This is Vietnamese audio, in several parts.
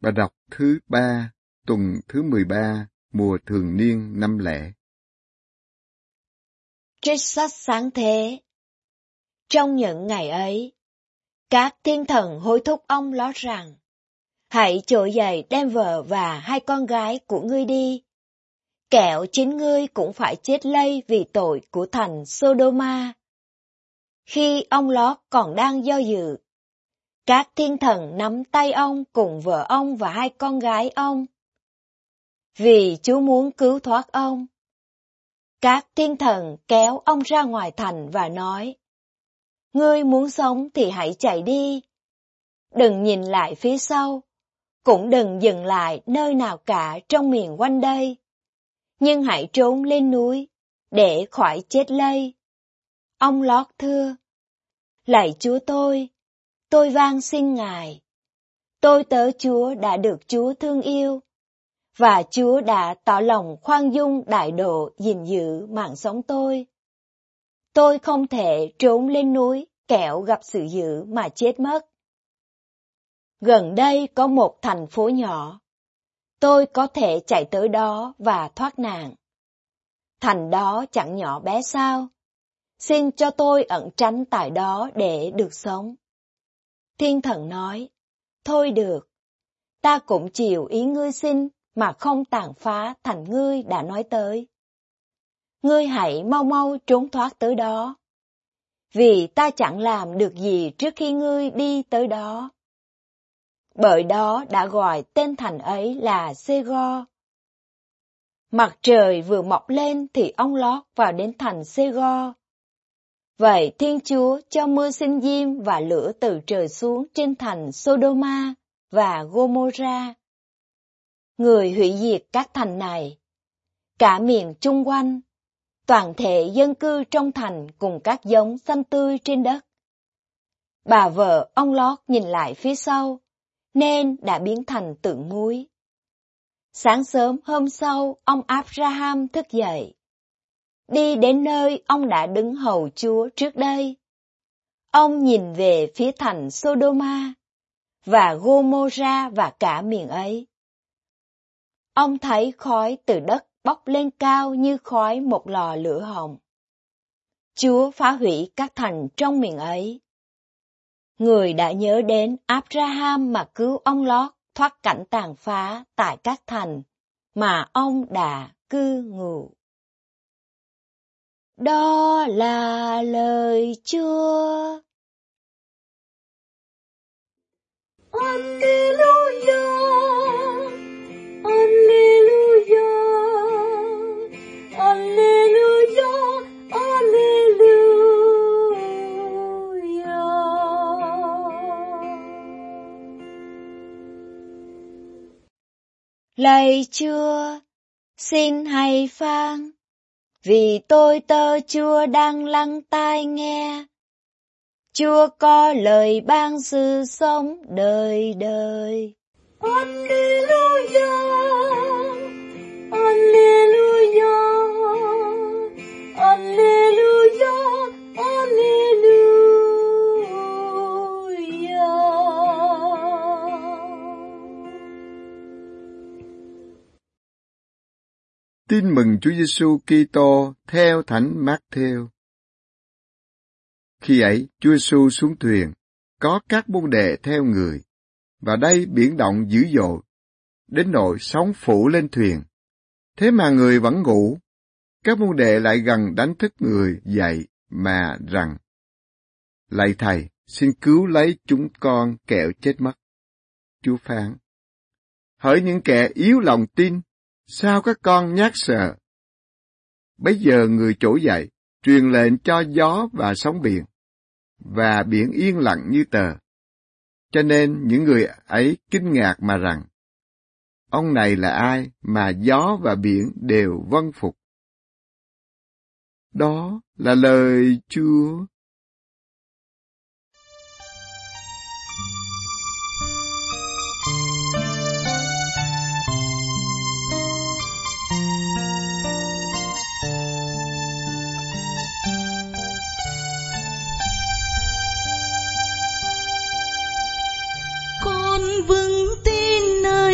Bài đọc thứ 3, tuần thứ 13, mùa thường niên năm lẻ. Trích sách sáng thế. Trong những ngày ấy, các thiên thần hối thúc ông Lót rằng, hãy trỗi dậy đem vợ và hai con gái của ngươi đi, kẻo chính ngươi cũng phải chết lây vì tội của thành Sodoma. Khi ông Lót còn đang do dự, các thiên thần nắm tay ông cùng vợ ông và hai con gái ông, vì Chúa muốn cứu thoát ông. Các thiên thần kéo ông ra ngoài thành và nói, ngươi muốn sống thì hãy chạy đi. Đừng nhìn lại phía sau, cũng đừng dừng lại nơi nào cả trong miền quanh đây. Nhưng hãy trốn lên núi, để khỏi chết lây. Ông Lót thưa, lạy Chúa tôi van xin Ngài. Tôi tớ Chúa đã được Chúa thương yêu, và Chúa đã tỏ lòng khoan dung đại độ gìn giữ mạng sống tôi. Tôi không thể trốn lên núi kẻo gặp sự dữ mà chết mất. Gần đây có một thành phố nhỏ. Tôi có thể chạy tới đó và thoát nạn. Thành đó chẳng nhỏ bé sao? Xin cho tôi ẩn tránh tại đó để được sống. Thiên thần nói, thôi được. Ta cũng chịu ý ngươi xin mà không tàn phá thành ngươi đã nói tới. Ngươi hãy mau mau trốn thoát tới đó. Vì ta chẳng làm được gì trước khi ngươi đi tới đó. Bởi đó đã gọi tên thành ấy là Sê-go. Mặt trời vừa mọc lên thì ông Lót vào đến thành Sê-go. Vậy Thiên Chúa cho mưa sinh diêm và lửa từ trời xuống trên thành Sodoma và Gomorra. Người hủy diệt các thành này, cả miền chung quanh, toàn thể dân cư trong thành cùng các giống xanh tươi trên đất. Bà vợ ông Lót nhìn lại phía sau, nên đã biến thành tượng muối. Sáng sớm hôm sau, ông Abraham thức dậy, đi đến nơi ông đã đứng hầu Chúa trước đây. Ông nhìn về phía thành Sodoma và Gomorra và cả miền ấy. Ông thấy khói từ đất bốc lên cao như khói một lò lửa hồng. Chúa phá hủy các thành trong miền ấy. Người đã nhớ đến Abraham mà cứu ông Lót thoát cảnh tàn phá tại các thành mà ông đã cư ngụ. Đó là lời Chúa. Alleluia, Alleluia, Alleluia, Alleluia. Lạy Chúa, xin hãy phán, vì tôi tớ Chúa đang lắng tai nghe. Chúa có lời ban sự sống đời đời. Alleluia, Alleluia, Alleluia, Alleluia. Tin mừng Chúa Giêsu Kitô theo Thánh Mác-thêu. Khi ấy, Chúa Giêsu xuống thuyền, có các môn đệ theo người, và đây biển động dữ dội, đến nỗi sóng phủ lên thuyền. Thế mà người vẫn ngủ, các môn đệ lại gần đánh thức người dậy mà rằng, lạy Thầy, xin cứu lấy chúng con kẻo chết mất. Chúa phán, hỡi những kẻ yếu lòng tin, sao các con nhát sợ? Bấy giờ người trỗi dậy, truyền lệnh cho gió và sóng biển, và biển yên lặng như tờ. Cho nên những người ấy kinh ngạc mà rằng, ông này là ai mà gió và biển đều vâng phục? Đó là lời Chúa. Vững tin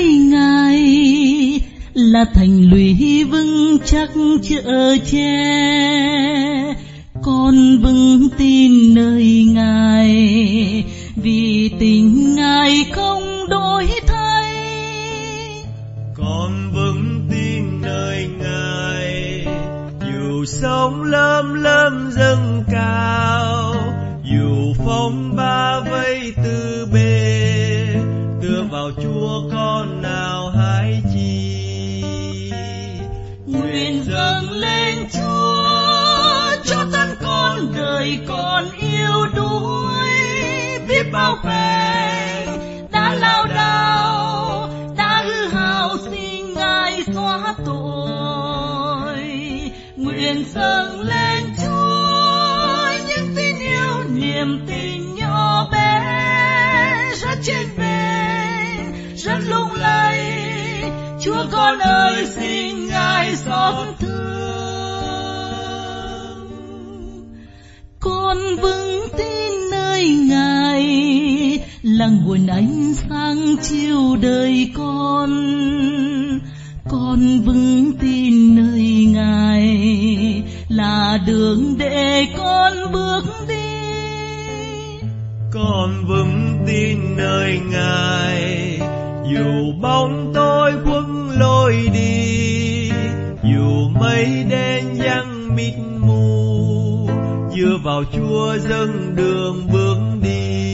là thành lũy vững chắc chở che. Con vững tin nơi Ngài, vì tình Ngài không đổi thay. Con vững tin nơi Ngài, dù sóng lấm lấm dâng cao, dù phong ba vây từ bề, tựa vào Chúa con nào hái chi. Nguyện dâng lên Chúa cho thân con đời con yêu đuối. Biết bao phen đã lao đao, đã hư hao xin Ngài xóa tội. Nguyện dâng lên Chúa những tin yêu, niềm tin nhỏ bé, rất trên bền, rất lung lay. Chúa con ơi, xin Ngài xót thương. Con vững tin nơi Ngài, là nguồn ánh sáng chiếu đời con. Con vững tin nơi Ngài, là đường để con bước đi. Con vững tin nơi Ngài, dù bóng tối quấn lối đi, dù mây đen giăng mịt mù, dựa vào Chúa dâng đường bước đi.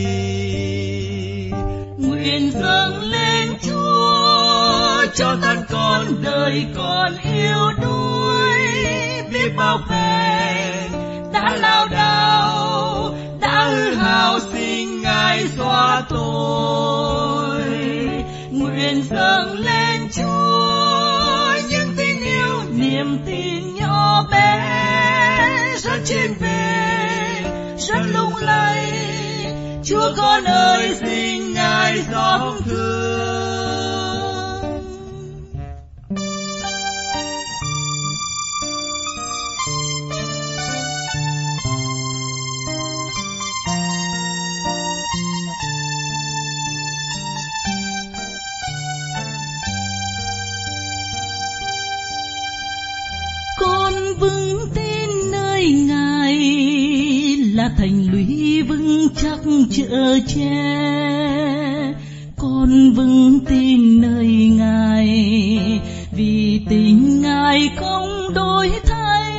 Nguyện dâng lên Chúa cho thân con đời con yêu đuối. Biết bao phen đã lao đao, đã hư hao xin Ngài xóa tội. Nguyện dâng lên Chúa những tin yêu, niềm tin nhỏ bé, rất trên bền, rất lung lay. Chúa con ơi, xin Ngài xót thương. Con vững tin nơi Ngài, là thành lũy vững chắc chở che. Con vững tin nơi Ngài, vì tình Ngài không đổi thay.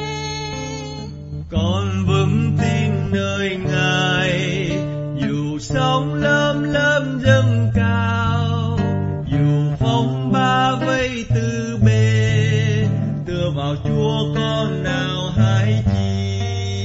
Con vững tin nơi Ngài, dù sóng lấm lấm dâng cao, dù phong ba vây từ bề, tựa vào Chúa con nào hái chi.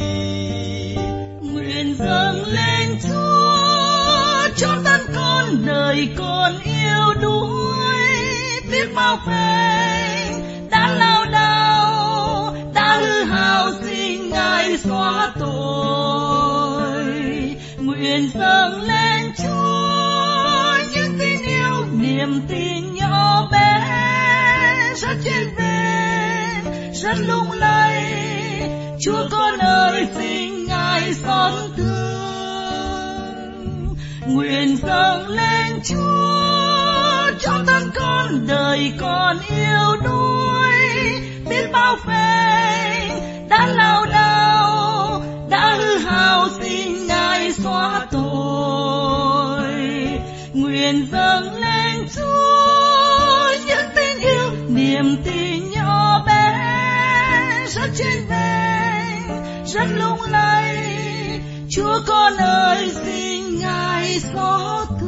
Nguyện dâng lên Chúa cho thân con đời con yêu đuối. Biết bao phen đã lao đao, đã hư hao xin Ngài xóa tội. Nguyện dâng lên Chúa những tin yêu, niềm tin nhỏ bé, rất trên bền, rất lung lay. Chúa con ơi, xin Ngài xót thương. Nguyện dâng lên Chúa cho thân con đời con yêu đuối. Biết bao phen đã lao đao, đã hư hao xin Ngài xóa tội. Nguyện dâng lên Chúa những tin yêu, niềm tin nhỏ bé, rất trên bền, rất lung lay. Chúa con ơi, xin Ngài xót thương.